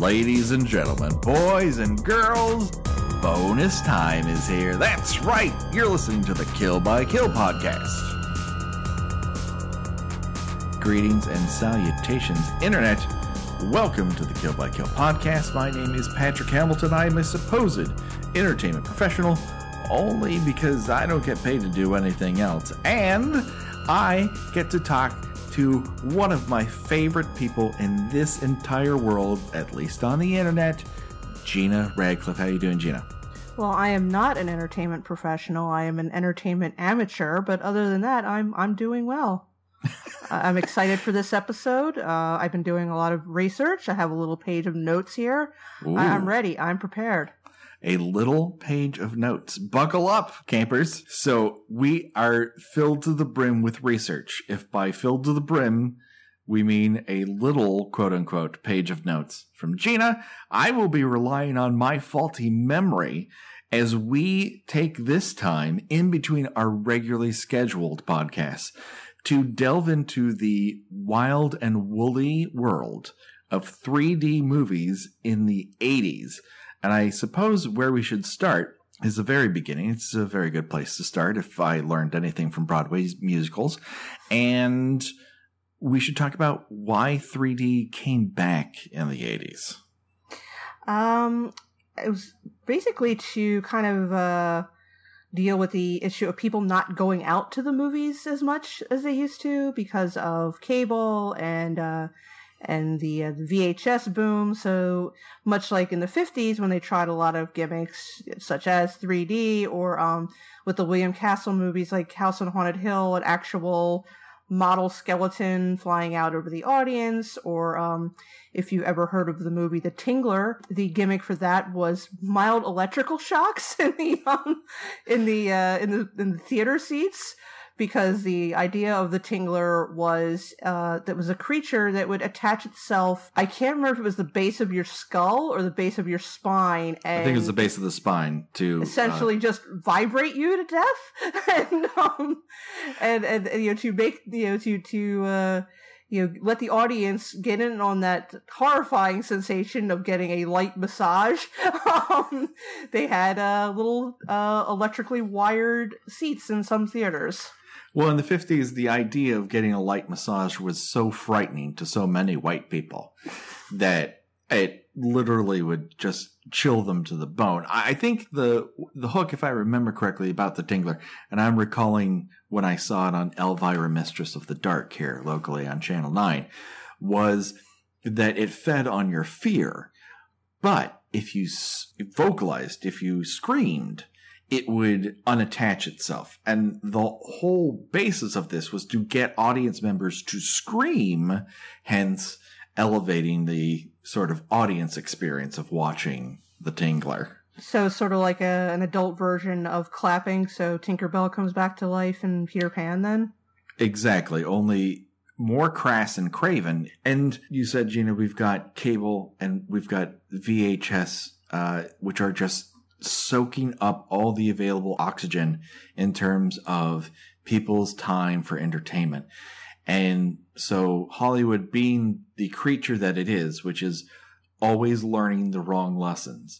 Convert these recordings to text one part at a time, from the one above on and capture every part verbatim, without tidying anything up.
Ladies and gentlemen, boys and girls, bonus time is here. That's right, you're listening to the Kill by Kill podcast. Greetings and salutations, Internet. Welcome to the Kill by Kill podcast. My name is Patrick Hamilton. I am a supposed entertainment professional, only because I don't get paid to do anything else. And I get to talk to one of my favorite people in this entire world, at least on the internet, Gina Radcliffe. How you doing, Gina? Well, I am not an entertainment professional. I am an entertainment amateur, but other than that, I'm I'm doing well. I'm excited for this episode. Uh, I've been doing a lot of research. I have a little page of notes here. I- I'm ready. I'm prepared. A little page of notes. Buckle up, campers. So we are filled to the brim with research. If by filled to the brim, we mean a little quote-unquote page of notes from Gina, I will be relying on my faulty memory as we take this time in between our regularly scheduled podcasts to delve into the wild and woolly world of three D movies in the eighties. And I suppose where we should start is the very beginning. It's a very good place to start if I learned anything from Broadway's musicals. And we should talk about why three D came back in the eighties. Um, it was basically to kind of uh, deal with the issue of people not going out to the movies as much as they used to because of cable and uh and the, uh, the V H S boom. So much like in the fifties when they tried a lot of gimmicks such as three D or um with the William Castle movies like House on Haunted Hill, an actual model skeleton flying out over the audience, or um if you ever heard of the movie The Tingler, the gimmick for that was mild electrical shocks in the um in the uh in the in the theater seats. Because the idea of the Tingler was, uh, that was a creature that would attach itself. I can't remember if it was the base of your skull or the base of your spine. And I think it was the base of the spine to essentially uh, just vibrate you to death. and, um, and, and, and, you know, to make, you know, to, to, uh, you know, let the audience get in on that horrifying sensation of getting a light massage. um, they had, uh, little, uh, electrically wired seats in some theaters. Well, in the fifties, the idea of getting a light massage was so frightening to so many white people that it literally would just chill them to the bone. I think the the hook, if I remember correctly, about the Tingler, and I'm recalling when I saw it on Elvira, Mistress of the Dark here locally on Channel nine, was that it fed on your fear. But if you vocalized, if you screamed, it would unattach itself. And the whole basis of this was to get audience members to scream, hence elevating the sort of audience experience of watching The Tingler. So sort of like a, an adult version of clapping, so Tinkerbell comes back to life in Peter Pan then? Exactly, only more crass and craven. And you said, Gina, we've got cable and we've got V H S, uh, which are just soaking up all the available oxygen in terms of people's time for entertainment. And so Hollywood, being the creature that it is, which is always learning the wrong lessons,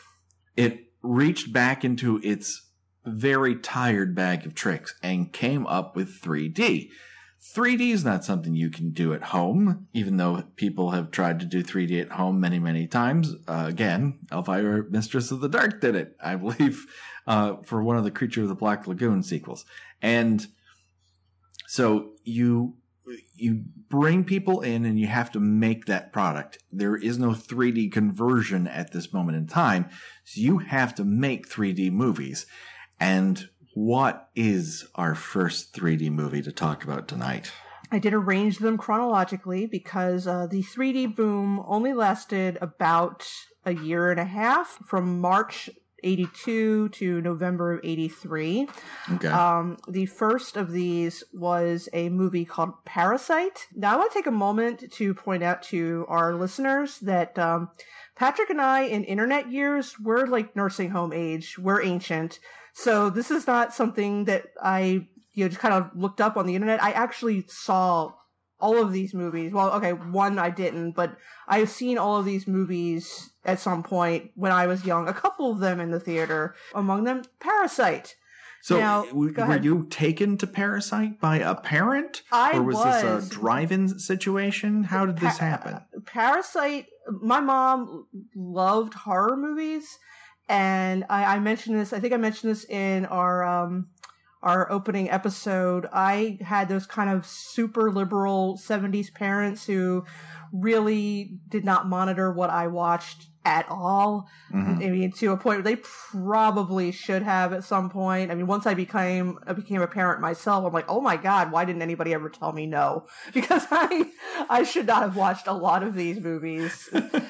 it reached back into its very tired bag of tricks and came up with three D. three D is not something you can do at home, even though people have tried to do three D at home many, many times. Uh, again, Elvira, Mistress of the Dark did it, I believe, uh, for one of the Creature of the Black Lagoon sequels. And so you, you bring people in and you have to make that product. There is no three D conversion at this moment in time. So you have to make three D movies. And what is our first three D movie to talk about tonight? I did arrange them chronologically because uh, the three D boom only lasted about a year and a half, from March eighty-two to November of eighty-three. Okay. Um, the first of these was a movie called Parasite. Now I want to take a moment to point out to our listeners that um, Patrick and I in internet years, we're like nursing home age. We're ancient. So this is not something that I, you know, just kind of looked up on the internet. I actually saw all of these movies. Well, okay, one I didn't, but I've seen all of these movies at some point when I was young. A couple of them in the theater. Among them, Parasite. So, now, w- were you taken to Parasite by a parent? I or was, was this a drive-in situation? How did this happen? Pa- Parasite, my mom loved horror movies, and I, I mentioned this, I think I mentioned this in our, um, our opening episode. I had those kind of super liberal seventies parents who really did not monitor what I watched at all. Mm-hmm. I mean, to a point where they probably should have at some point. I mean, once I became I became a parent myself, I'm like, oh my god, why didn't anybody ever tell me no? Because I I should not have watched a lot of these movies.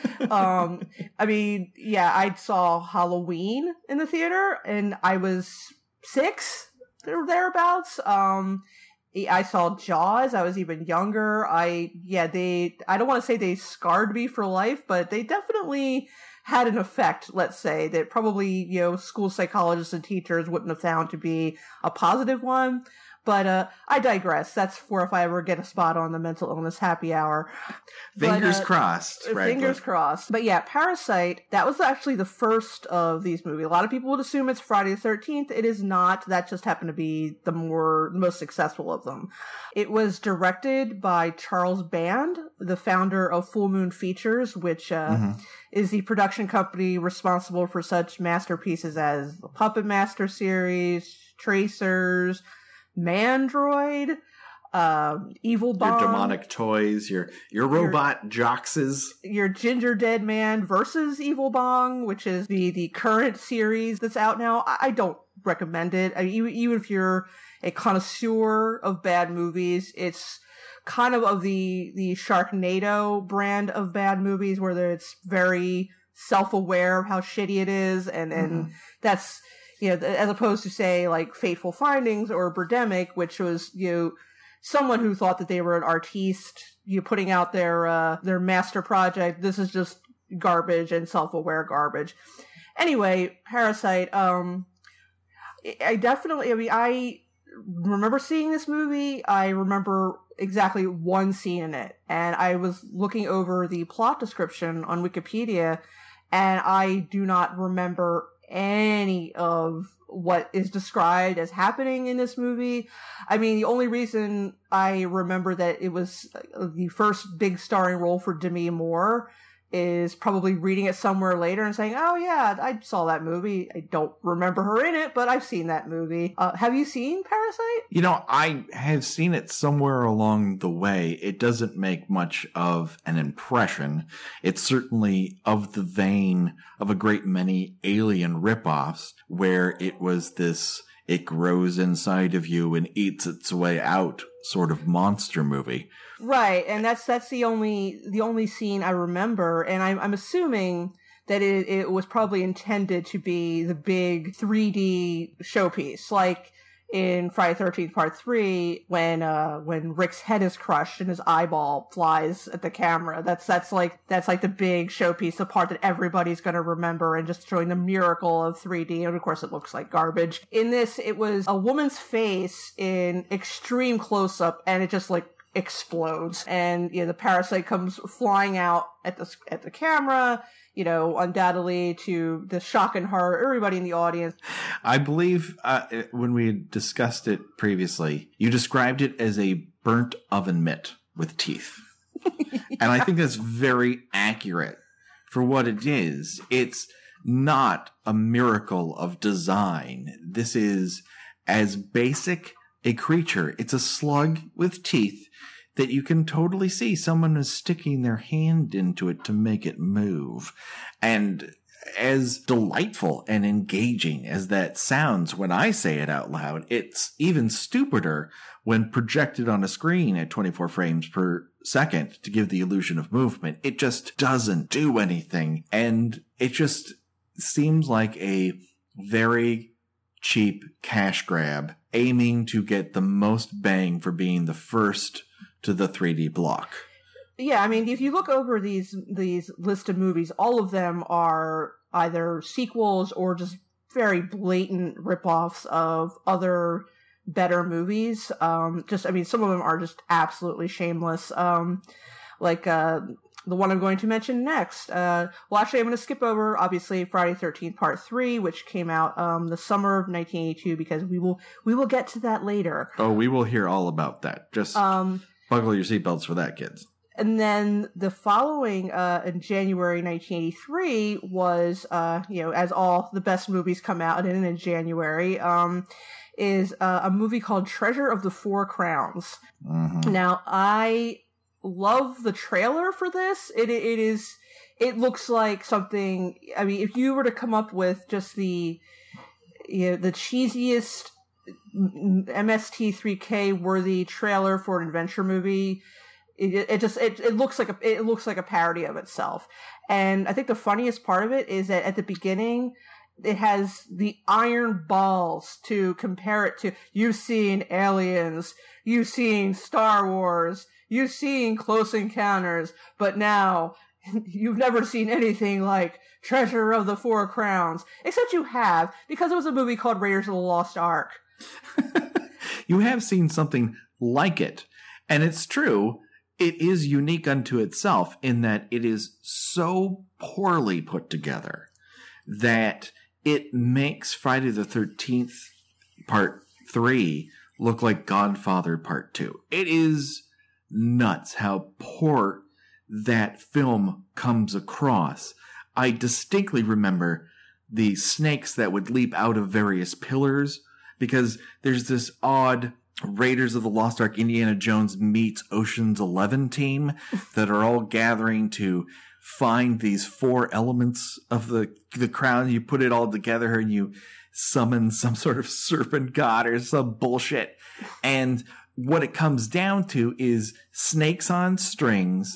um, I mean, yeah, I saw Halloween in the theater, and I was six or thereabouts. Um, I saw Jaws. I was even younger. I, yeah, they, I don't want to say they scarred me for life, but they definitely had an effect, let's say, that probably, you know, school psychologists and teachers wouldn't have found to be a positive one. But, uh, I digress. That's for if I ever get a spot on the mental illness happy hour. Fingers but, uh, crossed. Fingers crossed. But yeah, Parasite, that was actually the first of these movies. A lot of people would assume it's Friday the thirteenth. It is not. That just happened to be the more, the most successful of them. It was directed by Charles Band, the founder of Full Moon Features, which, uh, mm-hmm. is the production company responsible for such masterpieces as the Puppet Master series, Tracers, Mandroid, uh, Evil Bong, your demonic toys, your your robot your, joxes, your Ginger Dead Man versus Evil Bong, which is the the current series that's out now. I, I don't recommend it. I mean, even, even if you're a connoisseur of bad movies, it's kind of of the the Sharknado brand of bad movies, where it's very self-aware of how shitty it is, and and mm-hmm. that's. You know, as opposed to, say, like Fateful Findings or Birdemic, which was, you know, someone who thought that they were an artiste, you know, putting out their, uh, their master project. This is just garbage and self-aware garbage. Anyway, Parasite, um, I definitely, I mean, I remember seeing this movie. I remember exactly one scene in it. And I was looking over the plot description on Wikipedia, and I do not remember any of what is described as happening in this movie. I mean, the only reason I remember that it was the first big starring role for Demi Moore is probably reading it somewhere later and saying, oh yeah, I saw that movie. I don't remember her in it, but I've seen that movie. Uh, have you seen Parasite? You know, I have seen it somewhere along the way. It doesn't make much of an impression. It's certainly of the vein of a great many Alien ripoffs, where it was this, it grows inside of you and eats its way out sort of monster movie. Right, and that's that's the only the only scene I remember, and I'm I'm assuming that it it was probably intended to be the big three D showpiece, like in Friday the thirteenth Part Three, when uh when Rick's head is crushed and his eyeball flies at the camera. That's that's like that's like the big showpiece, the part that everybody's going to remember, and just showing the miracle of three D. And of course, it looks like garbage. In this, it was a woman's face in extreme close up, and it just like explodes, and you know the parasite comes flying out at the at the camera, you know, undoubtedly to the shock and horror of everybody in the audience. I believe uh, when we discussed it previously, you described it as a burnt oven mitt with teeth. Yeah. And I think that's very accurate for what it is. It's not a miracle of design. This is as basic a creature. It's a slug with teeth that you can totally see someone is sticking their hand into it to make it move. And as delightful and engaging as that sounds when I say it out loud, it's even stupider when projected on a screen at twenty-four frames per second to give the illusion of movement. It just doesn't do anything. And it just seems like a very cheap cash grab, aiming to get the most bang for being the first to the three D block. Yeah, I mean, if you look over these these list of movies, all of them are either sequels or just very blatant ripoffs of other better movies. Um, just, I mean, some of them are just absolutely shameless. Um, like, uh, the one I'm going to mention next. Uh, well, actually, I'm going to skip over, obviously, Friday the thirteenth Part three, which came out um, the summer of nineteen eighty-two, because we will we will get to that later. Oh, we will hear all about that. Just um, buckle your seatbelts for that, kids. And then the following, uh, in January nineteen eighty-three, was, uh, you know, as all the best movies come out in, in January, um, is uh, a movie called Treasure of the Four Crowns. Mm-hmm. Now, I love the trailer for this. It it is it looks like something. I mean, if you were to come up with just the you know, the cheesiest M S T three K worthy trailer for an adventure movie, it, it just it, it looks like a it looks like a parody of itself. And I think the funniest part of it is that at the beginning, it has the iron balls to compare it to. You've seen Aliens, you've seen Star Wars, you've seen Close Encounters, but now you've never seen anything like Treasure of the Four Crowns. Except you have, because it was a movie called Raiders of the Lost Ark. You have seen something like it. And it's true, it is unique unto itself in that it is so poorly put together that it makes Friday the thirteenth Part three look like Godfather Part two. It is nuts how poor that film comes across. I distinctly remember the snakes that would leap out of various pillars, because there's this odd Raiders of the Lost Ark, Indiana Jones meets Ocean's Eleven team that are all gathering to find these four elements of the the crown. You put it all together and you summon some sort of serpent god or some bullshit. And what it comes down to is snakes on strings,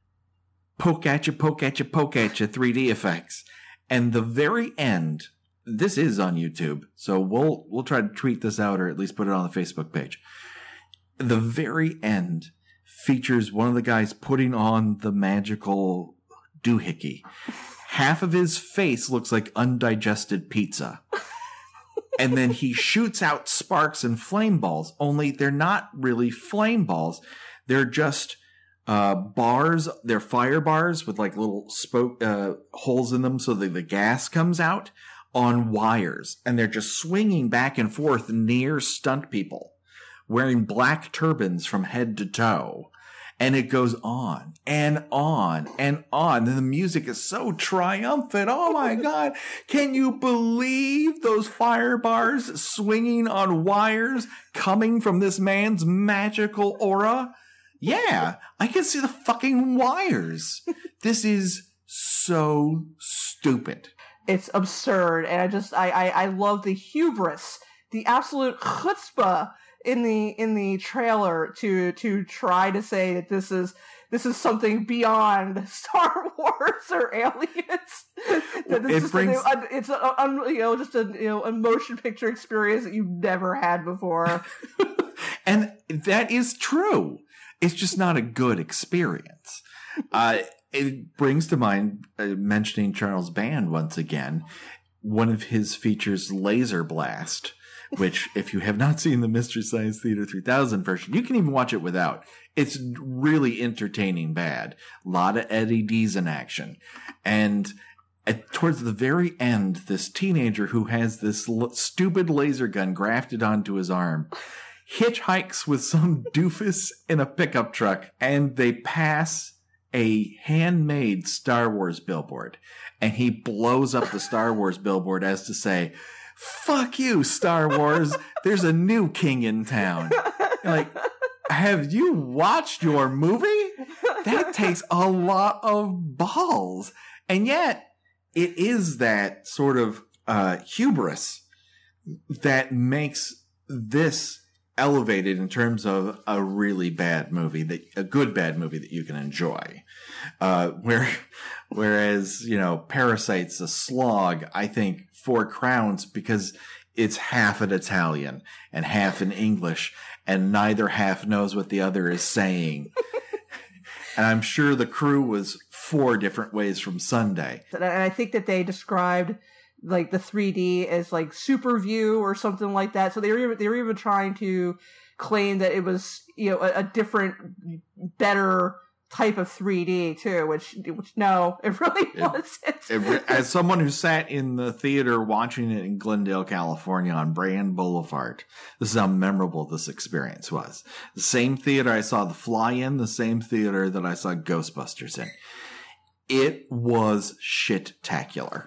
poke at you, poke at you, poke at you, three D effects. And the very end, this is on YouTube, so we'll we'll try to tweet this out or at least put it on the Facebook page. The very end features one of the guys putting on the magical doohickey. Half of his face looks like undigested pizza. And then he shoots out sparks and flame balls, only they're not really flame balls. They're just uh, bars. They're fire bars with like little spoke uh, holes in them so that the gas comes out on wires. And they're just swinging back and forth near stunt people wearing black turbans from head to toe. And it goes on and on and on. And the music is so triumphant. Oh my God. Can you believe those fire bars swinging on wires coming from this man's magical aura? Yeah, I can see the fucking wires. This is so stupid. It's absurd. And I just, I, I, I love the hubris, the absolute chutzpah in the in the trailer to to try to say that this is this is something beyond Star Wars or Aliens. That this it is brings a, it's a, a, you know just a you know a motion picture experience that you've never had before. And that is true. It's just not a good experience. Uh, it brings to mind, uh, mentioning Charles Band once again, one of his features, Laser Blast, which, if you have not seen the Mystery Science Theater three thousand version, you can even watch it without. It's really entertaining bad. A lot of Eddie D's in action. And at, towards the very end, this teenager who has this l- stupid laser gun grafted onto his arm hitchhikes with some doofus in a pickup truck, and they pass a handmade Star Wars billboard. And he blows up the Star Wars billboard as to say, "Fuck you, Star Wars. There's a new king in town." Like, have you watched your movie? That takes a lot of balls. And yet, it is that sort of uh, hubris that makes this elevated in terms of a really bad movie, that a good bad movie that you can enjoy. Uh, where, whereas, you know, Parasite's a slog. I think Four Crowns, because it's half an Italian and half in English, and neither half knows what the other is saying. And I'm sure the crew was four different ways from Sunday. And I think that they described like the three D as like Super View or something like that. So they were even, they were even trying to claim that it was, you know, a, a different, better type of three D too, which, which no, it really it, wasn't. It, as someone who sat in the theater watching it in Glendale, California on Brand Boulevard, this is how memorable this experience was. The same theater I saw The Fly in, the same theater that I saw Ghostbusters in. It was shit-tacular.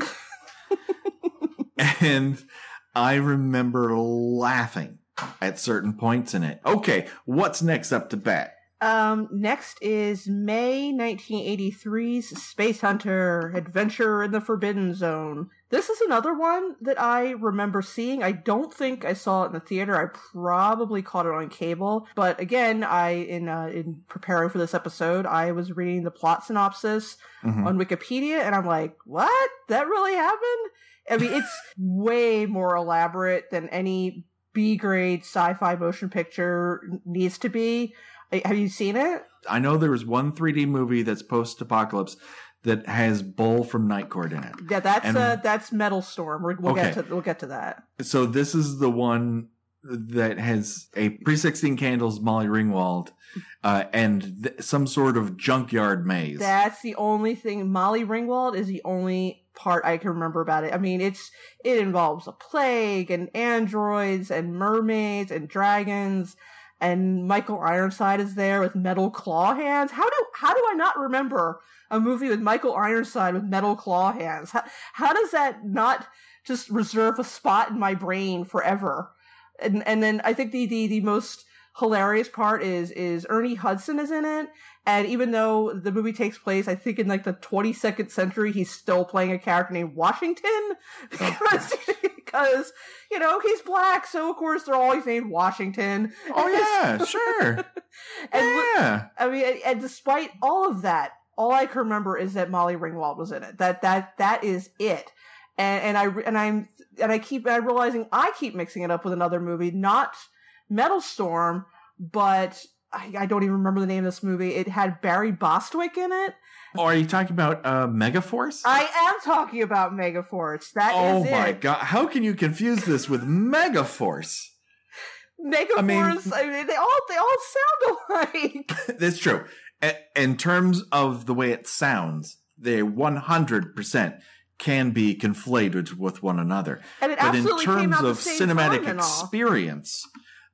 And I remember laughing at certain points in it. Okay, what's next up to bat? Um, next is May nineteen eighty-three's Space Hunter, Adventure in the Forbidden Zone. This is another one that I remember seeing. I don't think I saw it in the theater. I probably caught it on cable. But again, I in uh, in preparing for this episode, I was reading the plot synopsis mm-hmm. on Wikipedia, and I'm like, what? That really happened? I mean, it's way more elaborate than any B-grade sci-fi motion picture needs to be. Have you seen it? I know there was one three D movie that's post-apocalypse that has Bull from Night Court in it. Yeah, that's and, uh, that's Metal Storm. We're, we'll okay. get to we'll get to that. So this is the one that has a pre sixteen Candles Molly Ringwald uh, and th- some sort of junkyard maze. That's the only thing. Molly Ringwald is the only part I can remember about it. I mean, it's it involves a plague and androids and mermaids and dragons. And Michael Ironside is there with metal claw hands. How do how do I not remember a movie with Michael Ironside with metal claw hands? How, how does that not just reserve a spot in my brain forever? And and then I think the the, the most hilarious part is is Ernie Hudson is in it. And even though the movie takes place, I think in like the twenty-second century, he's still playing a character named Washington because, because you know, he's black. So of course they're always named Washington. Oh yeah, sure. and yeah. I mean, and, and despite all of that, all I can remember is that Molly Ringwald was in it. That, that, that is it. And, and I, and I'm, and I keep, I'm realizing I keep mixing it up with another movie, not Metal Storm, but I, I don't even remember the name of this movie. It had Barry Bostwick in it. Oh, are you talking about uh, Megaforce? I am talking about Megaforce. That oh is it. Oh my god! How can you confuse this with Megaforce? Megaforce. I mean, I mean, they all they all sound alike. That's true. In terms of the way it sounds, they one hundred percent can be conflated with one another. And it but absolutely in terms came out of the same cinematic time and all. experience,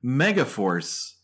Megaforce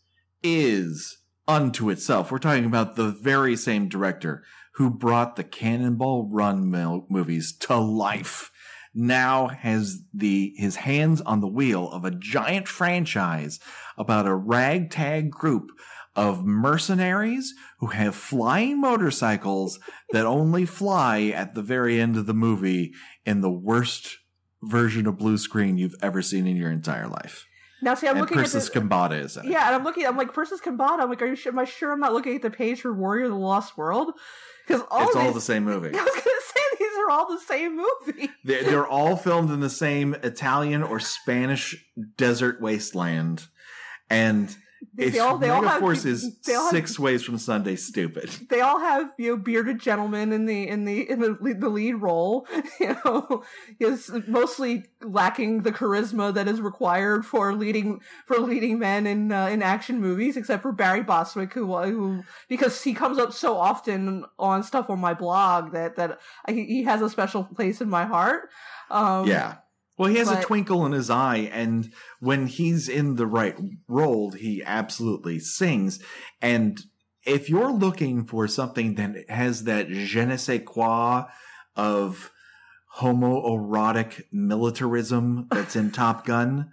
is unto itself. We're talking about the very same director who brought the Cannonball Run movies to life. Now has the his hands on the wheel of a giant franchise about a ragtag group of mercenaries who have flying motorcycles that only fly at the very end of the movie in the worst version of blue screen you've ever seen in your entire life. Now, see, I'm and looking Persis at the, Kambata is in it. Yeah, and I'm looking. I'm like Persis Kambata. I'm like, are you sure? Am I sure I'm not looking at the page for Warrior of the Lost World? Because all it's these, all the same movie. I was going to say these are all the same movie. They're, they're all filmed in the same Italian or Spanish desert wasteland, and They, they all, they Megaforce have, is they all six have, ways from Sunday stupid. They all have, you know, bearded gentlemen in the in the in the lead, the lead role. You know, is mostly lacking the charisma that is required for leading for leading men in uh, in action movies, except for Barry Bostwick, who who because he comes up so often on stuff on my blog that that I, he has a special place in my heart. Um, yeah. Well, he has but, a twinkle in his eye, and when he's in the right role, he absolutely sings. And if you're looking for something that has that je ne sais quoi of homoerotic militarism that's in Top Gun,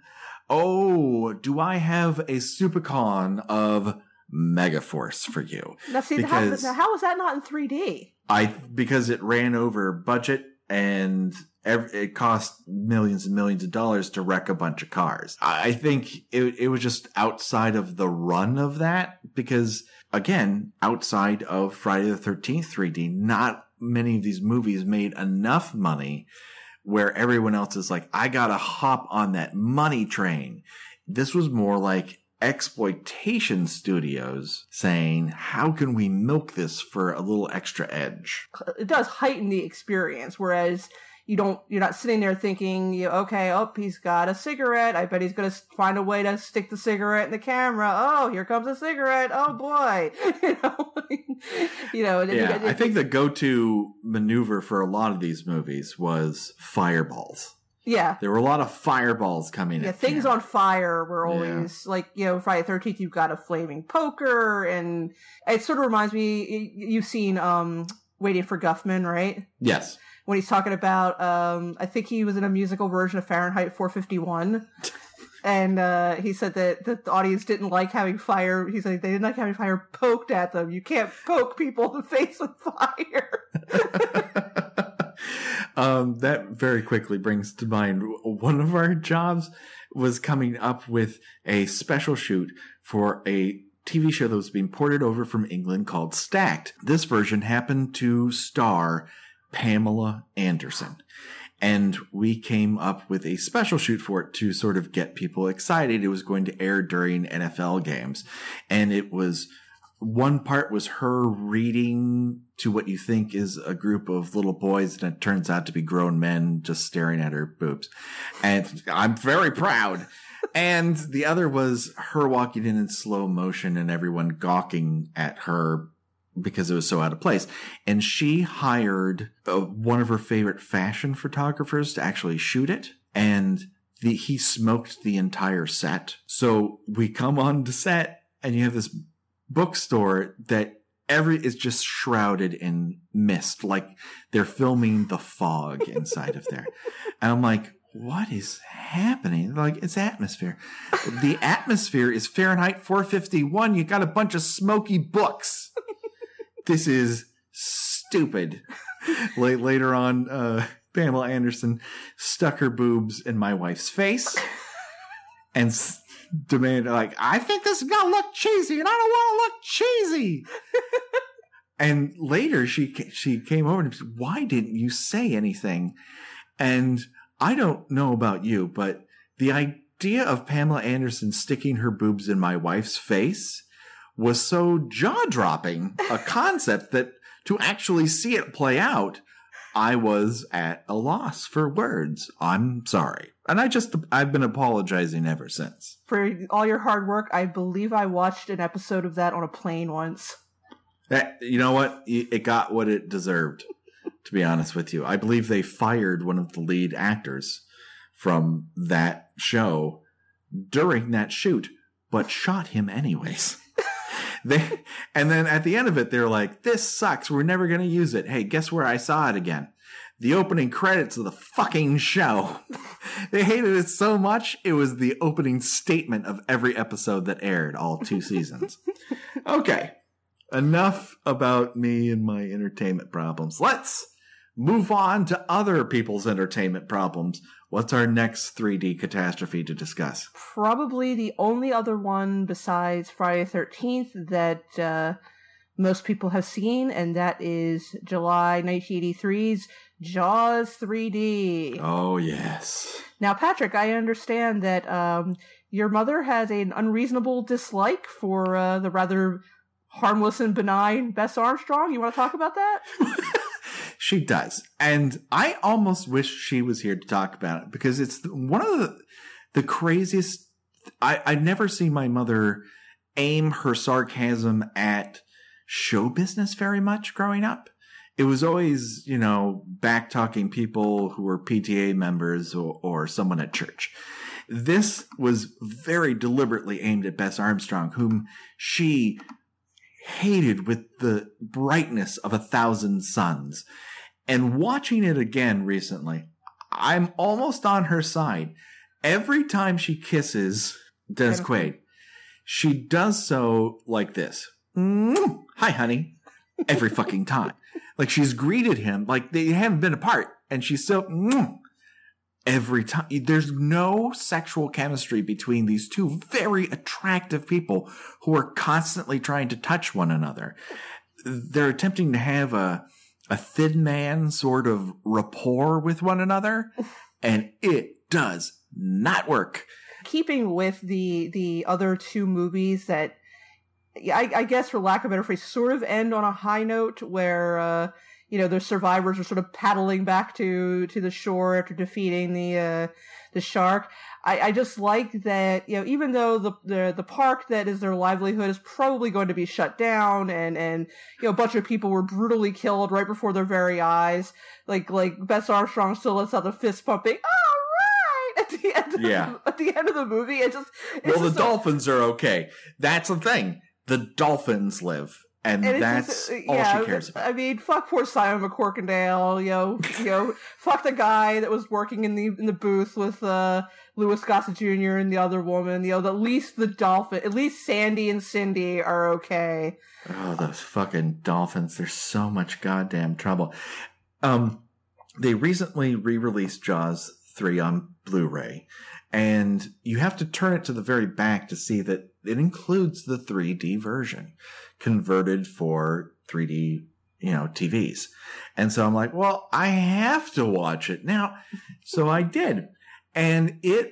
oh, do I have a supercon of Megaforce for you? Now, see, because how, now how is that not in three D? I because it ran over budget and it cost millions and millions of dollars to wreck a bunch of cars. I think it, it was just outside of the run of that because, again, outside of Friday the thirteenth three D, not many of these movies made enough money where everyone else is like, I gotta hop on that money train. This was more like exploitation studios saying, how can we milk this for a little extra edge? It does heighten the experience, whereas you don't, you're not sitting there thinking, you okay, oh, he's got a cigarette. I bet he's going to find a way to stick the cigarette in the camera. Oh, here comes a cigarette. Oh boy. you know, you know. Yeah, it, it, I think the go-to maneuver for a lot of these movies was fireballs. Yeah. There were a lot of fireballs coming in. Yeah, things camera. on fire were always, yeah. like, you know, Friday the thirteenth, you've got a flaming poker, and it sort of reminds me, you've seen um, Waiting for Guffman, right? Yes. When he's talking about, um, I think he was in a musical version of Fahrenheit four fifty-one, and uh, he said that, that the audience didn't like having fire, he said they didn't like having fire poked at them. You can't poke people in the face with fire. Um, that very quickly brings to mind one of our jobs was coming up with a special shoot for a T V show that was being ported over from England called Stacked. This version happened to star Pamela Anderson. And we came up with a special shoot for it to sort of get people excited. It was going to air during N F L games. And it was, one part was her reading to what you think is a group of little boys, and it turns out to be grown men just staring at her boobs. And I'm very proud. And the other was her walking in in slow motion and everyone gawking at her because it was so out of place. And she hired uh, one of her favorite fashion photographers to actually shoot it. And the, he smoked the entire set. So we come on to set and you have this bookstore that every is just shrouded in mist, like they're filming The Fog inside of there. And I'm like, what is happening? Like, it's atmosphere. The atmosphere is Fahrenheit four fifty-one. You got a bunch of smoky books. This is stupid. Late, later on, uh, Pamela Anderson stuck her boobs in my wife's face and s- demanded, like, I think this is gonna look cheesy, and I don't want to look cheesy. And later, she she came over and said, why didn't you say anything? And I don't know about you, but the idea of Pamela Anderson sticking her boobs in my wife's face was so jaw-dropping a concept that to actually see it play out, I was at a loss for words. I'm sorry. And I just, I've been apologizing ever since. For all your hard work, I believe I watched an episode of that on a plane once. That, you know what? It got what it deserved, to be honest with you. I believe they fired one of the lead actors from that show during that shoot, but shot him anyways. They, and then at the end of it, they're like, this sucks. We're never going to use it. Hey, guess where I saw it again? The opening credits of the fucking show. They hated it so much, it was the opening statement of every episode that aired, all two seasons. Okay. Enough about me and my entertainment problems. Let's move on to other people's entertainment problems. What's our next three D catastrophe to discuss? Probably the only other one besides Friday the thirteenth that uh, most people have seen, and that is July nineteen eighty-three's Jaws three D. Oh, yes. Now, Patrick, I understand that um, your mother has an unreasonable dislike for uh, the rather harmless and benign Bess Armstrong. You want to talk about that? She does. And I almost wish she was here to talk about it because it's one of the, the craziest. I, I'd never seen my mother aim her sarcasm at show business very much growing up. It was always, you know, back talking people who were P T A members or, or someone at church. This was very deliberately aimed at Bess Armstrong, whom she hated with the brightness of a thousand suns. And watching it again recently, I'm almost on her side. Every time she kisses Dennis Quaid, she does so like this. Mm, hi, honey. Every fucking time. Like she's greeted him like they haven't been apart. And she's so, mm, every time. There's no sexual chemistry between these two very attractive people who are constantly trying to touch one another. They're attempting to have a, a thin man sort of rapport with one another, and it does not work. Keeping with the, the other two movies that, I, I guess for lack of a better phrase, sort of end on a high note where, uh, you know, the survivors are sort of paddling back to, to the shore after defeating the, uh, the shark. I, I just like that, you know, even though the, the, the park that is their livelihood is probably going to be shut down and, and, you know, a bunch of people were brutally killed right before their very eyes. Like, like Bess Armstrong still lets out the fist pumping, all right, at the end of, yeah. the, at the end of the movie. It just, it's well, the just dolphins a, are okay. That's the thing. The dolphins live. And, and that's just, all yeah, she cares about. I mean, fuck poor Simon McCorkindale, you know, you know, fuck the guy that was working in the in the booth with uh, Louis Gossett Junior and the other woman. You know, at least the dolphin, at least Sandy and Cindy are okay. Oh, those fucking dolphins! There's so much goddamn trouble. Um, they recently re-released Jaws three on Blu-ray, and you have to turn it to the very back to see that it includes the three D version, converted for three D, you know, T Vs. And so I'm like, well, I have to watch it now. So I did. And it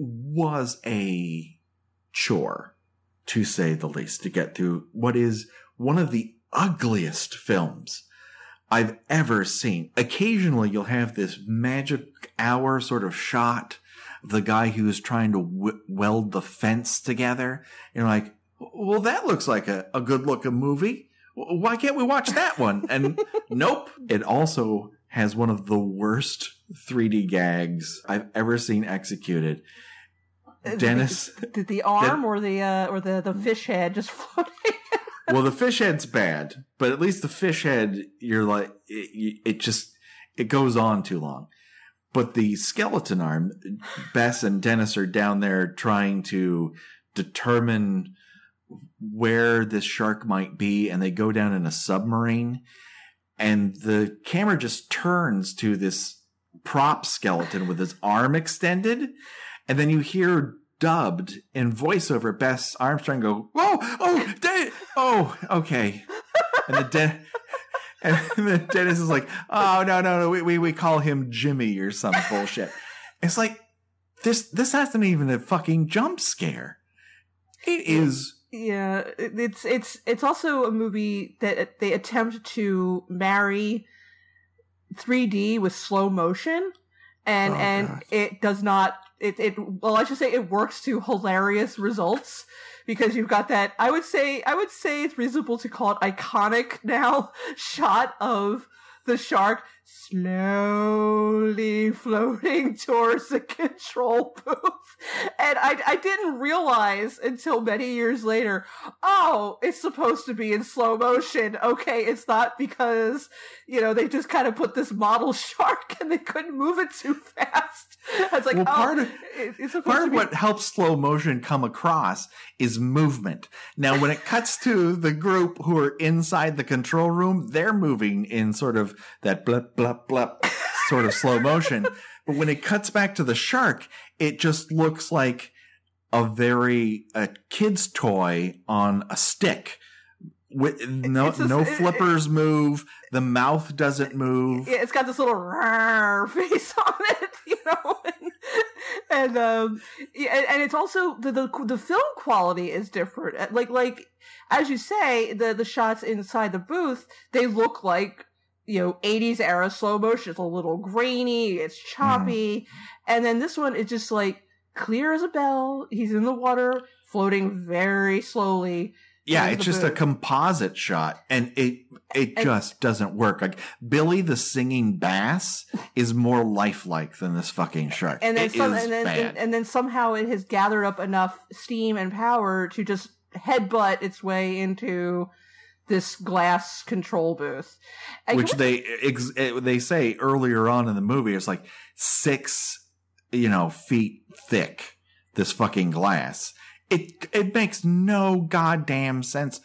was a chore, to say the least, to get through what is one of the ugliest films I've ever seen. Occasionally you'll have this magic hour sort of shot of the guy who's trying to w- weld the fence together. And you're like, well, that looks like a, a good looking movie. Why can't we watch that one? And nope. It also has one of the worst three D gags I've ever seen executed. Dennis, the, the arm or the uh, or the, the fish head just floating. Well, the fish head's bad, but at least the fish head, you're like, it, it just, it goes on too long. But the skeleton arm, Bess and Dennis are down there trying to determine where this shark might be, and they go down in a submarine, and the camera just turns to this prop skeleton with his arm extended, and then you hear dubbed in voiceover Bess Armstrong go, "Whoa, oh, De- oh, okay," and the De- and then Dennis is like, "Oh no, no, no, we we we call him Jimmy or some bullshit." It's like this this isn't even a fucking jump scare. It is. Yeah, it's it's it's also a movie that they attempt to marry three D with slow motion, and oh, and God. It does not. It it well, I should say it works to hilarious results, because you've got that. I would say I would say it's reasonable to call it iconic now shot of the shark slowly floating towards the control booth. And I, I didn't realize until many years later, oh, it's supposed to be in slow motion. Okay, it's not because, you know, they just kind of put this model shark and they couldn't move it too fast. I was like, well, oh, part of, it's part of be- what helps slow motion come across is movement. Now, when it cuts to the group who are inside the control room, they're moving in sort of that blip, blip, blip sort of slow motion. But when it cuts back to the shark, it just looks like a very a kid's toy on a stick. With no a, no flippers it, move, the mouth doesn't move. Yeah, it's got this little face on it, you know, and, and um, yeah, and, and it's also the, the the film quality is different. Like like as you say, the the shots inside the booth, they look like, you know, eighties era slow motion. It's a little grainy, it's choppy, mm. and then this one is just like clear as a bell. He's in the water, floating very slowly. Yeah, it's just booth. a composite shot, and it it and, just doesn't work. Like Billy the singing bass is more lifelike than this fucking shark. And then it some, is and then bad. And, and then somehow it has gathered up enough steam and power to just headbutt its way into this glass control booth, and which they ex- they say earlier on in the movie is like six, you know, feet thick. This fucking glass. It it makes no goddamn sense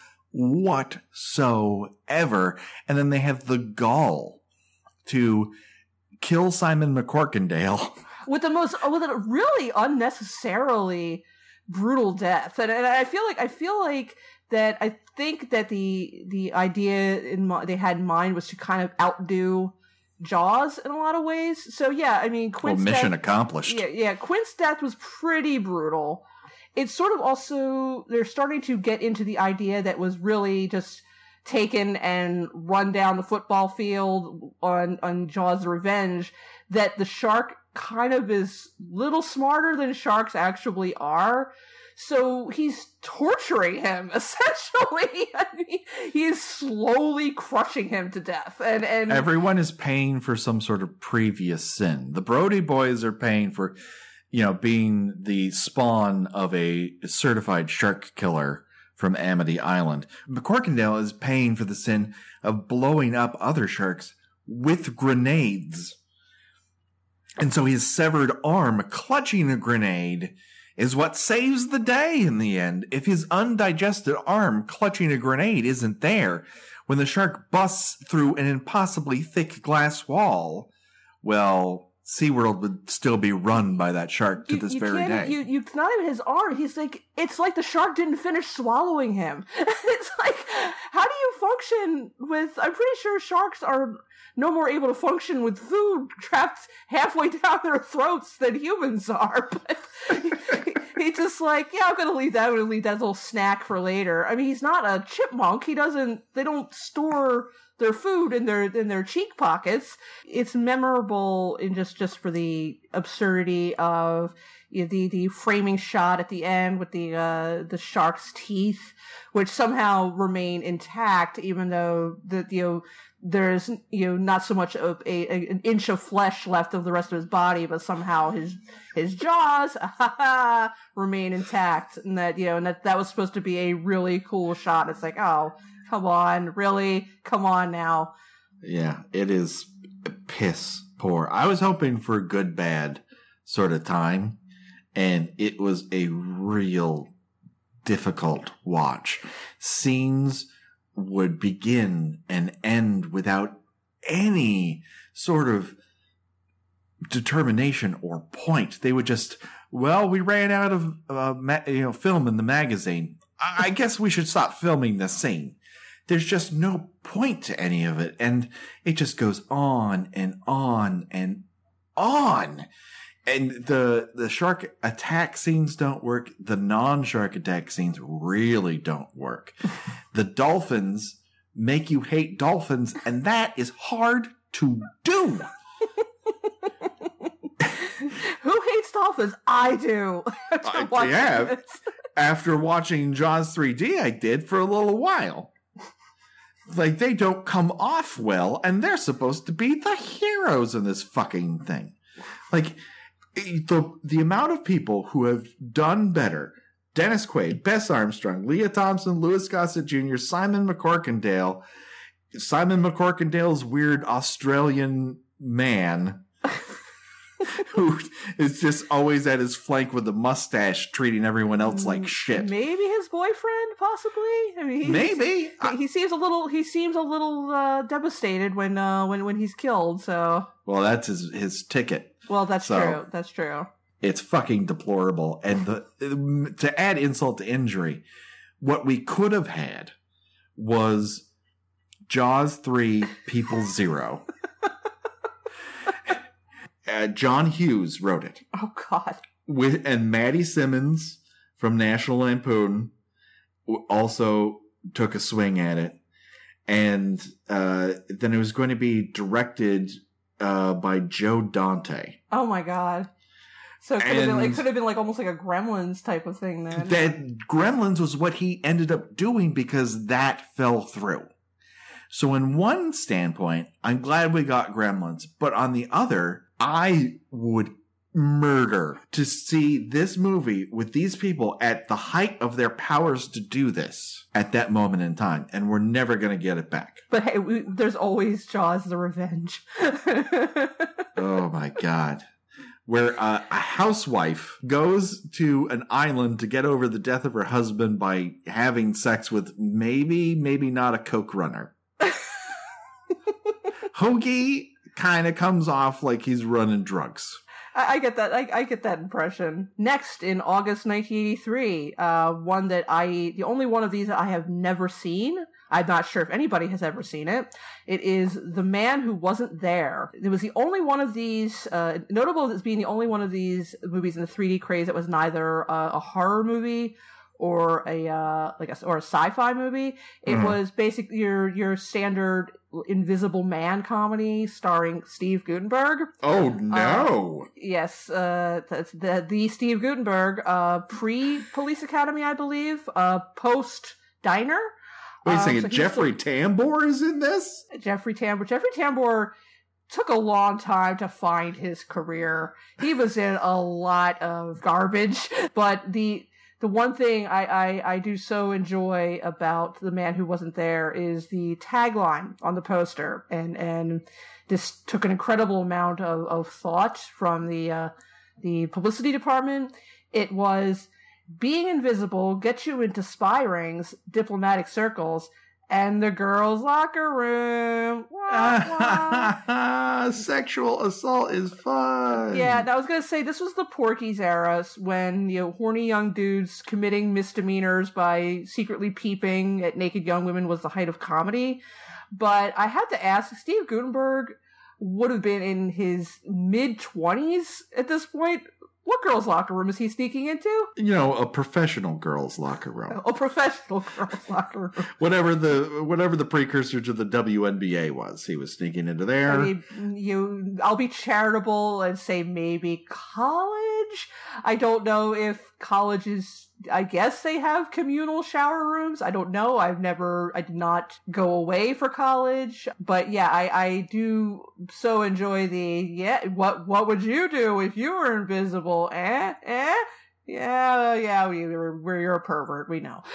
whatsoever. And then they have the gall to kill Simon McCorkindale with the most with a really unnecessarily brutal death. And, and I feel like I feel like that I think that the the idea in they had in mind was to kind of outdo Jaws in a lot of ways. So yeah, I mean, Quint's well, mission death, accomplished. Yeah, yeah, Quint's death was pretty brutal. It's sort of also, they're starting to get into the idea that was really just taken and run down the football field on, on Jaws the Revenge, that the shark kind of is a little smarter than sharks actually are. So he's torturing him, essentially. I mean, he is slowly crushing him to death. And, and everyone is paying for some sort of previous sin. The Brody boys are paying for, you know, being the spawn of a certified shark killer from Amity Island. McCorkindale is paying for the sin of blowing up other sharks with grenades. And so his severed arm clutching a grenade is what saves the day in the end. If his undigested arm clutching a grenade isn't there, when the shark busts through an impossibly thick glass wall, well, SeaWorld would still be run by that shark to you, this you very day. You, you, it's not even his arm. He's like, it's like the shark didn't finish swallowing him. It's like, how do you function with, I'm pretty sure sharks are no more able to function with food trapped halfway down their throats than humans are. But he's just like, yeah, I'm going to leave that. I'm going to leave that little snack for later. I mean, he's not a chipmunk. He doesn't, they don't store their food in their, in their cheek pockets. It's memorable in just, just for the absurdity of, you know, the, the framing shot at the end with the, uh, the shark's teeth, which somehow remain intact, even though the, you know, there's, you know, not so much of a, a, an inch of flesh left of the rest of his body, but somehow his, his jaws, remain intact. And that, you know, and that, that was supposed to be a really cool shot. It's like, oh, come on, really? Come on now. Yeah, it is piss poor. I was hoping for a good, bad sort of time, and it was a real difficult watch. Scenes would begin and end without any sort of determination or point. They would just, well, we ran out of uh, ma- you know film in the magazine. I-, I guess we should stop filming this scene. There's just no point to any of it, and it just goes on and on and on. And the the shark attack scenes don't work. The non-shark attack scenes really don't work. The dolphins make you hate dolphins, and that is hard to do. Who hates dolphins? I do. I, yeah. After watching Jaws three D, I did for a little while. Like, they don't come off well, and they're supposed to be the heroes in this fucking thing. Like, the the amount of people who have done better: Dennis Quaid, Bess Armstrong, Leah Thompson, Louis Gossett Junior, Simon McCorkindale, Simon McCorkindale's weird Australian man who is just always at his flank with a mustache, treating everyone else like shit. Maybe his boyfriend, possibly. I mean, maybe he, he seems a little. He seems a little uh, devastated when uh, when when he's killed. So, well, that's his his ticket. Well, that's so, true. That's true. It's fucking deplorable. And the, to add insult to injury, what we could have had was Jaws three, People Zero. uh, John Hughes wrote it. Oh, God. With, and Maddie Simmons from National Lampoon also took a swing at it. And uh, then it was going to be directed Uh, by Joe Dante. Oh my God! So it could, have been, like, it could have been like almost like a Gremlins type of thing then. That Gremlins was what he ended up doing because that fell through. So in one standpoint, I'm glad we got Gremlins, but on the other, I would murder to see this movie with these people at the height of their powers to do this at that moment in time, and we're never going to get it back. But hey, we, there's always Jaws the Revenge. Oh my God. Where uh, a housewife goes to an island to get over the death of her husband by having sex with maybe, maybe not a coke runner. Hoagie kind of comes off like he's running drugs. I, I get that. I, I get that impression. Next, in August nineteen eighty-three, uh, one that I, the only one of these that I have never seen. I'm not sure if anybody has ever seen it. It is The Man Who Wasn't There. It was the only one of these, uh, notable as being the only one of these movies in the three D craze that was neither uh, a horror movie or a uh, like a or a sci-fi movie. It mm. was basically your your standard Invisible Man comedy starring Steve Guttenberg. Oh no! Uh, yes, uh, the the Steve Guttenberg, uh, pre Police Academy, I believe, uh, post Diner. Wait a second, um, so Jeffrey the, Tambor is in this? Jeffrey Tambor. Jeffrey Tambor took a long time to find his career. He was in a lot of garbage, but the the one thing I, I, I do so enjoy about The Man Who Wasn't There is the tagline on the poster, and and this took an incredible amount of, of thought from the uh, the publicity department. It was, being invisible gets you into spy rings, diplomatic circles, and the girls' locker room. Wah, wah. Sexual assault is fun. Yeah, I was gonna say, this was the Porky's era, when, you know, horny young dudes committing misdemeanors by secretly peeping at naked young women was the height of comedy. But I had to ask, Steve Guttenberg would have been in his mid-twenties at this point. What girls' locker room is he sneaking into? You know, a professional girls' locker room. A professional girls' locker room. whatever the whatever the precursor to the W N B A was, he was sneaking into there. I mean, you, I'll be charitable and say maybe college. I don't know if colleges, I guess they have communal shower rooms. I don't know. I've never, I did not go away for college. But yeah, I, I do so enjoy the, yeah, what, what would you do if you were invisible? Eh? Eh? Yeah, yeah, we, we're, we're, you're a pervert. We know.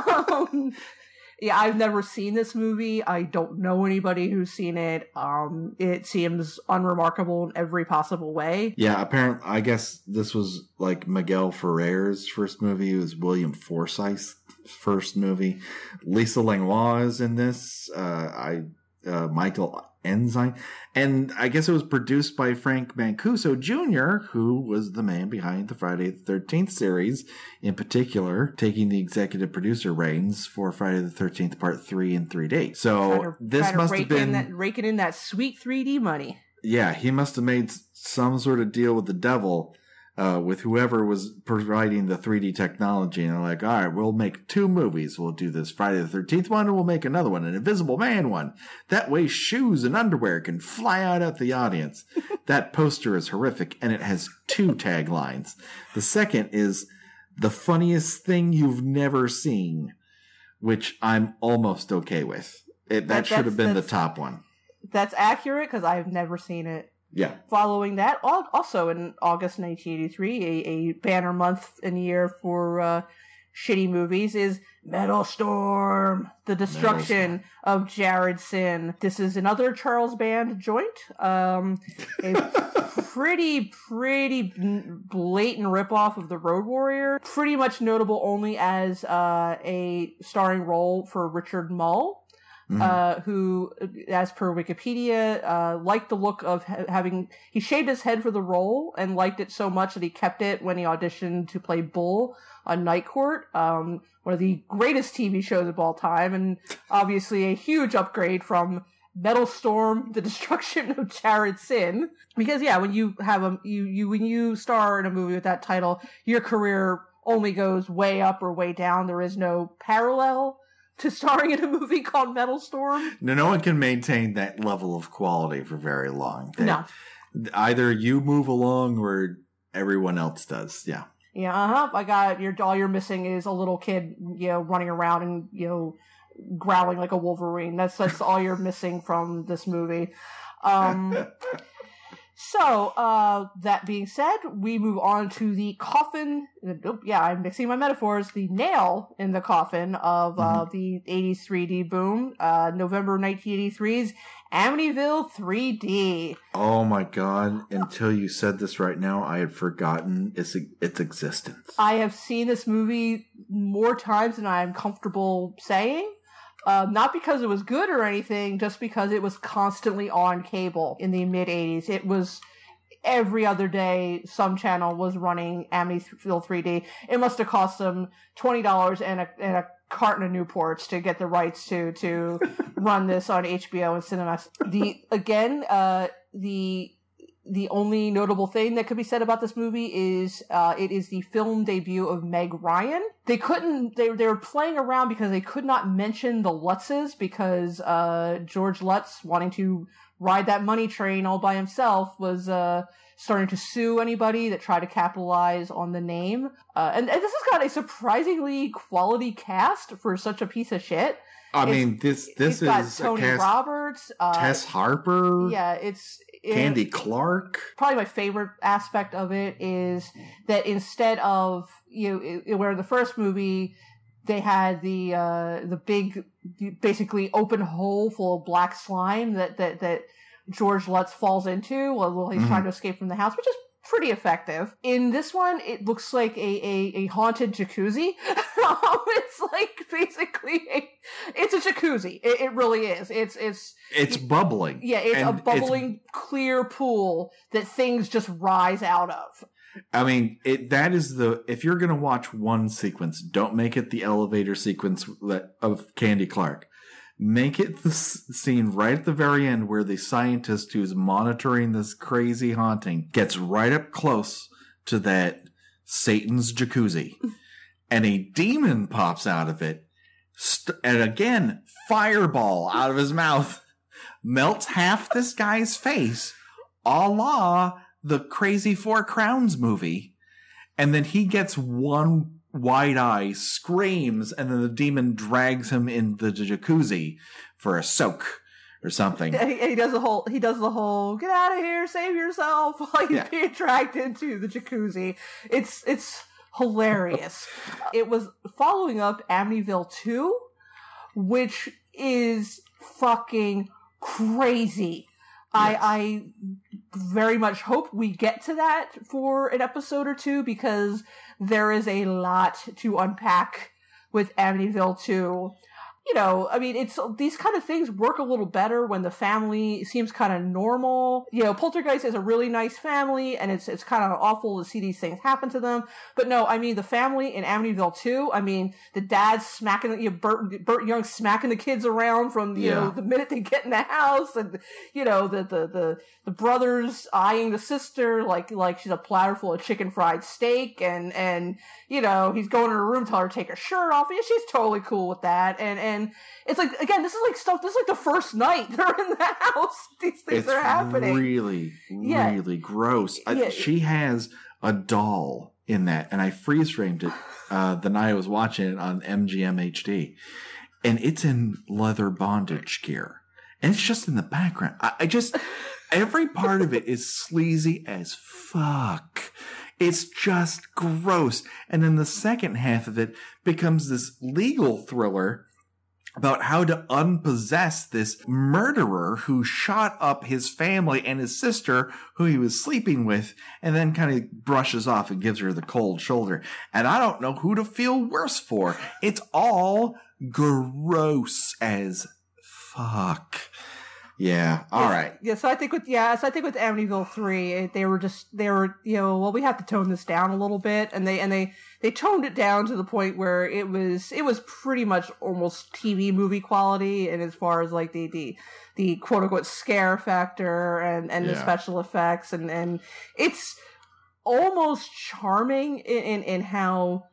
um, yeah, I've never seen this movie. I don't know anybody who's seen it. Um, it seems unremarkable in every possible way. Yeah, apparently, I guess this was like Miguel Ferrer's first movie. It was William Forsythe's first movie. Lisa Langlois is in this. Uh, I, uh, Michael Ensign. And I guess it was produced by Frank Mancuso Junior, who was the man behind the Friday the thirteenth series, in particular, taking the executive producer reins for Friday the thirteenth Part three in three D. So to, this must have been... That, raking in that sweet three D money. Yeah, he must have made some sort of deal with the devil, uh, with whoever was providing the three D technology. And they're like, all right, we'll make two movies. We'll do this Friday the thirteenth one, and we'll make another one, an Invisible Man one. That way shoes and underwear can fly out at the audience. That poster is horrific, and it has two taglines. The second is the funniest thing you've never seen, which I'm almost okay with. It, that, that should have been the top one. That's accurate, because I've never seen it. Yeah. Following that, also in August nineteen eighty-three, a, a banner month and year for uh, shitty movies, is Metal Storm, The Destruction Storm. of Jared Sin. This is another Charles Band joint. Um, a pretty, pretty blatant ripoff of The Road Warrior. Pretty much notable only as uh, a starring role for Richard Mull. Mm-hmm. Uh, who, as per Wikipedia, uh, liked the look of ha- having, he shaved his head for the role and liked it so much that he kept it when he auditioned to play Bull on Night Court, um, one of the greatest T V shows of all time, and obviously a huge upgrade from Metal Storm, The Destruction of Jared Sin. Because yeah, when you have a, you, you, when you star in a movie with that title, your career only goes way up or way down. There is no parallel to starring in a movie called Metal Storm. No, no one can maintain that level of quality for very long. They, no. Either you move along or everyone else does. Yeah. Yeah, uh-huh. I got your, all you're missing is a little kid, you know, running around and, you know, growling like a Wolverine. That's, that's all you're missing from this movie. Um, So, uh, that being said, we move on to the coffin. Oh, yeah, I'm mixing my metaphors. The nail in the coffin of uh, mm-hmm. the eighties three D boom, uh, November nineteen eighty-three's Amityville three D. Oh my god, until you said this right now, I had forgotten its, its existence. I have seen this movie more times than I am comfortable saying. Uh, not because it was good or anything, just because it was constantly on cable in the mid-eighties. It was every other day, some channel was running Amityville three D. It must have cost them twenty dollars and a, and a carton of Newports to get the rights to, to run this on H B O and Cinemax. The, again, uh, the the only notable thing that could be said about this movie is uh, it is the film debut of Meg Ryan. They couldn't, they, they were playing around because they could not mention the Lutzes because uh, George Lutz, wanting to ride that money train all by himself, was uh, starting to sue anybody that tried to capitalize on the name. Uh, and, and this has got a surprisingly quality cast for such a piece of shit. I it's, mean, this this is got Tony a cast, Roberts, uh, Tess Harper, yeah, it's it, Candy Clark. Probably my favorite aspect of it is that instead of you know, it, it, where in the first movie they had the uh, the big, basically open hole full of black slime that that that George Lutz falls into while he's mm-hmm. trying to escape from the house, which is pretty effective. In this one, it looks like a, a, a haunted jacuzzi. um, it's like basically a, it's a jacuzzi. It, it really is. It's it's it's it, bubbling. Yeah, it's and a bubbling it's, clear pool that things just rise out of. I mean, it that is the if you're gonna watch one sequence, don't make it the elevator sequence of Candy Clark. Make it the scene right at the very end where the scientist who's monitoring this crazy haunting gets right up close to that Satan's jacuzzi. And a demon pops out of it. St- and again, fireball out of his mouth. Melts half this guy's face. A la the Crazy Four Crowns movie. And then he gets one wide eye, screams, and then the demon drags him in the jacuzzi for a soak or something. And he, and he does the whole, he does the whole, get out of here, save yourself, while he's yeah. being dragged into the jacuzzi. It's, it's hilarious. It was following up Amityville two, which is fucking crazy. Yes. I, I very much hope we get to that for an episode or two because there is a lot to unpack with Amityville two. You know, I mean, it's these kind of things work a little better when the family seems kind of normal. You know, Poltergeist is a really nice family, and it's it's kind of awful to see these things happen to them. But no, I mean, the family in Amityville two, I mean, the dad's smacking, you know, Burt, Burt Young smacking the kids around from, you yeah. know, the minute they get in the house, and, you know, the, the, the, the brothers eyeing the sister like, like she's a platter full of chicken fried steak, and, and, you know, he's going in her room, tell her to take her shirt off. Yeah, she's totally cool with that. And, and, And it's like, again, this is like stuff, this is like the first night they're in the house. These things it's are happening. really, yeah. really gross. Yeah. I, she has a doll in that, and I freeze framed it uh, the night I was watching it on M G M H D. And it's in leather bondage gear. And it's just in the background. I, I just, every part of it is sleazy as fuck. It's just gross. And then the second half of it becomes this legal thriller about how to unpossess this murderer who shot up his family and his sister who he was sleeping with, and then kind of brushes off and gives her the cold shoulder. And I don't know who to feel worse for. It's all gross as fuck. Yeah. All yeah, right. Yeah. So I think with yeah. So I think with Amityville three, they were just they were you know well we have to tone this down a little bit, and they and they they toned it down to the point where it was it was pretty much almost T V movie quality, and as far as like the the the quote unquote scare factor and and yeah. the special effects, and and it's almost charming in in, in how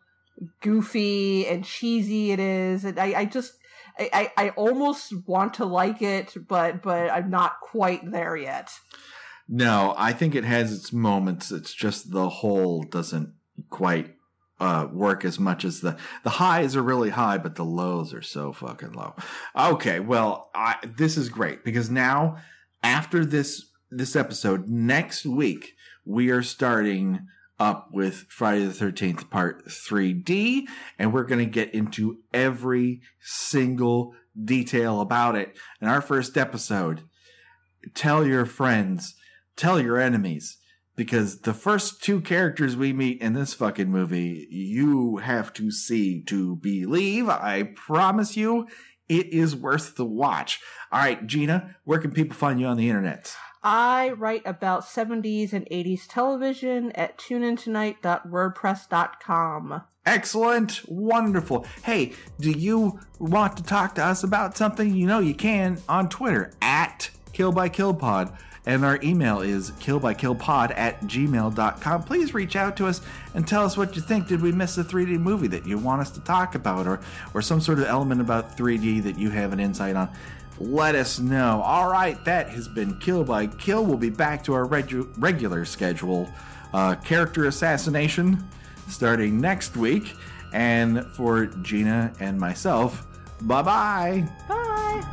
goofy and cheesy it is, and I I just. I, I almost want to like it, but but I'm not quite there yet. No, I think it has its moments. It's just the whole doesn't quite uh, work as much as the the highs are really high, but the lows are so fucking low. Okay, well, I, this is great because now after this this episode, next week we are starting up with Friday the thirteenth Part three D, and we're going to get into every single detail about it. In our first episode, tell your friends, tell your enemies, because the first two characters we meet in this fucking movie, you have to see to believe. I promise you, it is worth the watch. All right, Gina, where can people find you on the internet? I write about seventies and eighties television at tune in tonight dot wordpress dot com. Excellent. Wonderful. Hey, do you want to talk to us about something? You know you can on Twitter at Kill by Kill Pod. And our email is killbykillpod at gmail dot com. Please reach out to us and tell us what you think. Did we miss a three D movie that you want us to talk about, or, or some sort of element about three D that you have an insight on? Let us know. All right, that has been Kill by Kill. We'll be back to our regu- regular schedule, uh, character assassination, starting next week. And for Gina and myself, bye-bye. Bye.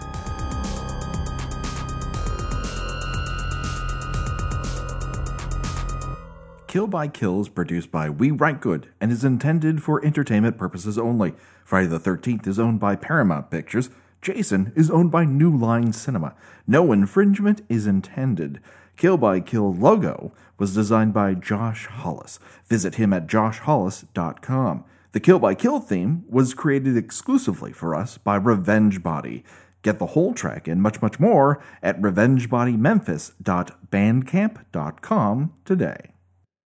Kill by Kill is produced by We Write Good and is intended for entertainment purposes only. Friday the thirteenth is owned by Paramount Pictures. Jason is owned by New Line Cinema. No infringement is intended. Kill by Kill logo was designed by Josh Hollis. Visit him at josh hollis dot com. The Kill by Kill theme was created exclusively for us by Revenge Body. Get the whole track and much, much more at revenge body memphis dot bandcamp dot com today.